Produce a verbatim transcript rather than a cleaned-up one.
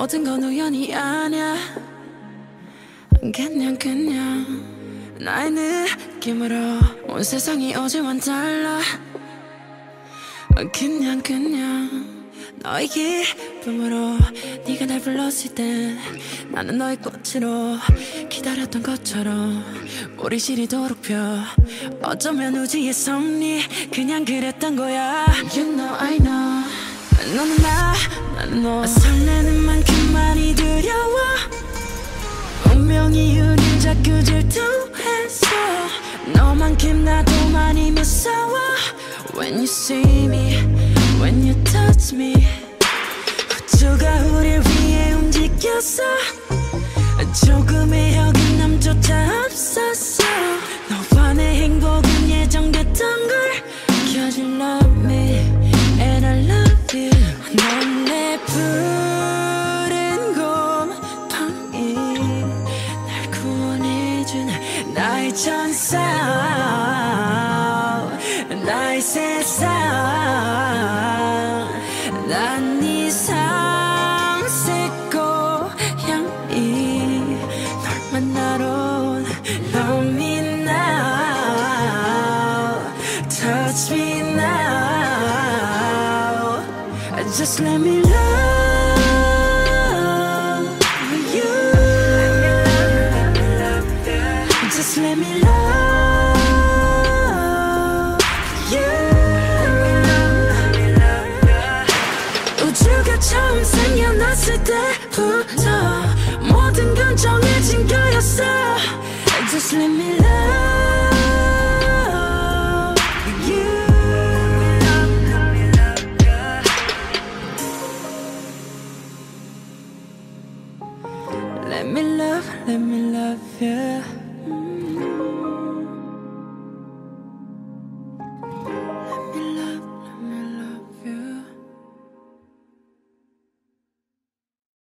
모든 건 우연이 아니야. 그냥 그냥 나의 느낌으로 온 세상이 어제와는 달라. 그냥 그냥 너의 기쁨으로 네가 날 불렀을 때 나는 너의 꽃으로 기다렸던 것처럼 우리 시리도록 펴. 어쩌면 우주의 섭리 그냥 그랬던 거야. You know I know 너는 나 나는 너. 설레는 만큼 많이 두려워. 운명이 우릴 자꾸 질투했어. 너만큼 나도 많이 무서워. When you see me, when you touch me, 우주가 우릴 위해 움직였어. 조금의 어긋남조차 없었어. 너와 내 행복은 예정됐던 걸. Cause you love me and I love you. 넌 내 푸른 곰팡이 날 구원해준 나의 천사 나의 세상. 난 네 삼색 고양이 널 만나러 온 Love me now, touch me now. Just let me love you. Just let me love you. 우주가 처음 생겨났을 때부터 모든 건 정해진 거였어. Just let me love you. Let me love, let me love you.